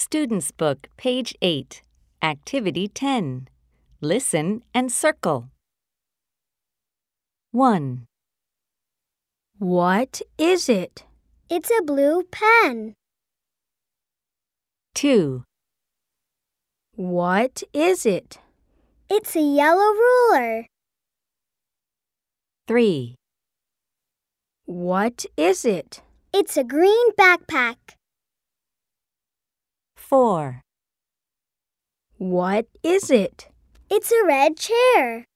Student's Book, page 8, Activity 10. Listen and circle. 1. What is it? It's a blue pen. 2. What is it? It's a yellow ruler. 3. What is it? It's a green backpack. 4. What is it? It's a red chair.